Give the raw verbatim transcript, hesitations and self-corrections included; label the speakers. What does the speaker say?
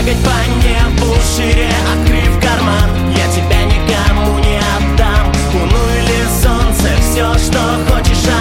Speaker 1: бегать по небу шире, открыв карман. Я тебя никому не отдам. Луну или солнце, все, что хочешь.